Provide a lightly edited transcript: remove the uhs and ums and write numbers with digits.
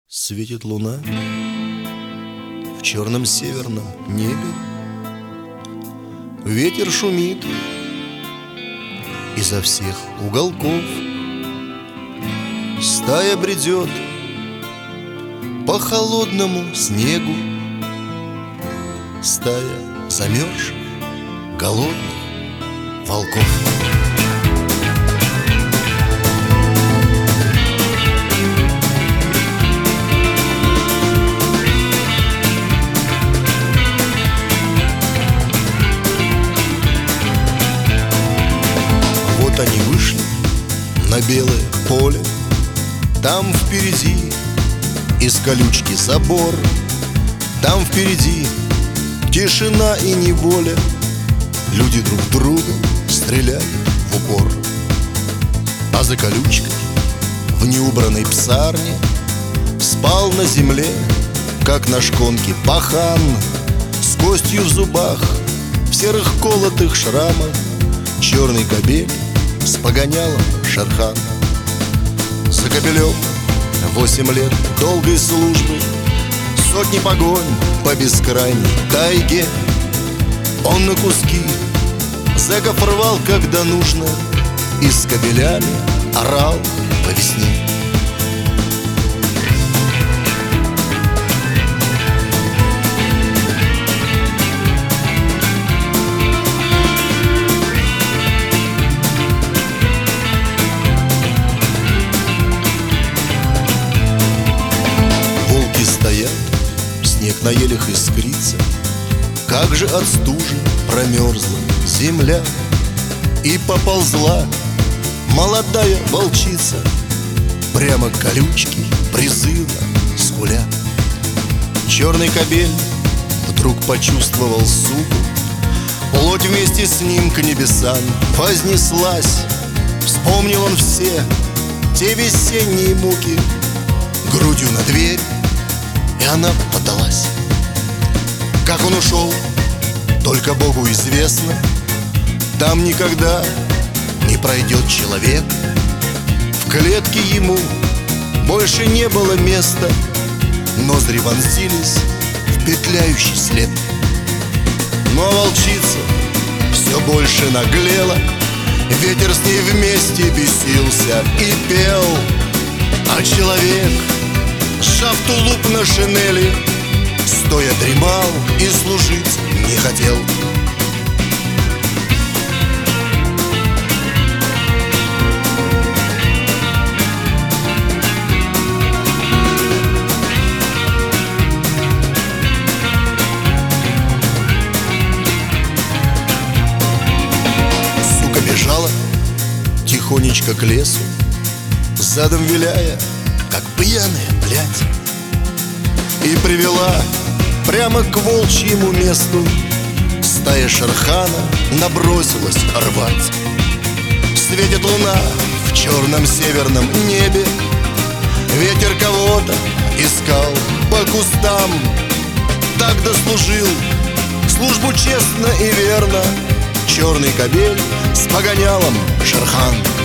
Светит луна в черном северном небе, ветер шумит изо всех уголков. Стая бредет по холодному снегу, стая замерзших, голодных волков. Вот они вышли на белое поле, там впереди из колючки забор, там впереди тишина и неволя. Люди друг друга стреляли в упор. А за колючкой в неубранной псарне спал на земле, как на шконке, пахан с костью в зубах, в серых колотых шрамах, черный кобель с погонялом Шерхан. За кобелем 8 лет долгой службы, сотни погонь по бескрайней тайге. Он на куски зэков рвал, когда нужно, и с кобелями орал по весне. Волки стоят, снег на елях искрится, как же от стужи промерзла земля. И поползла молодая волчица прямо к колючке, призывно скуля. Черный кобель вдруг почувствовал суку, плоть вместе с ним к небесам вознеслась. Вспомнил он все те весенние муки, грудью на дверь, и она подалась. Как он ушел, только Богу известно. Там никогда не пройдет человек. В клетке ему больше не было места. Ноздри вонзились в петляющий след. Но волчица все больше наглела, ветер с ней вместе бесился и пел. А человек, сжав тулуп на шинели, стоя дремал и служить не хотел. Сука бежала тихонечко к лесу, задом виляя, как пьяная блядь, и привела прямо к волчьему месту. Стая Шерхана набросилась рвать. Светит луна в черном северном небе, ветер кого-то искал по кустам. Так дослужил службу честно и верно черный кобель с погонялом Шерхан.